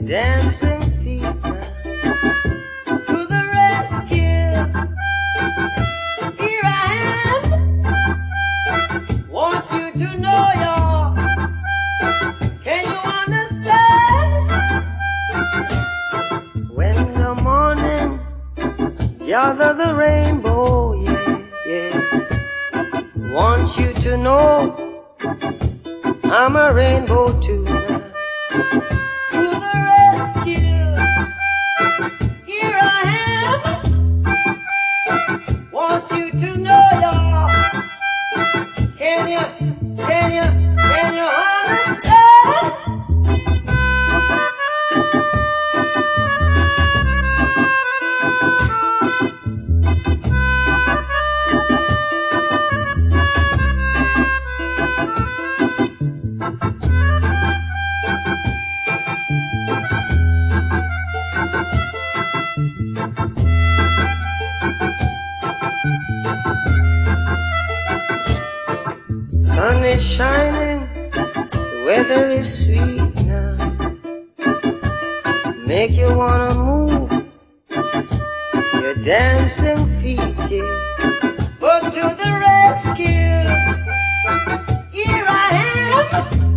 dancing feet now. To the rescue, here I am. Want you to know y'all. Can you understand? When the morning gather the rainbow, yeah, yeah. Want you to know I'm a rainbow too now. To the rescue, here I am. Want you to know y'all. Can you understand? Sun is shining, the weather is sweet now. Make you wanna move your dancing feet, yeah. But to the rescue, here I am.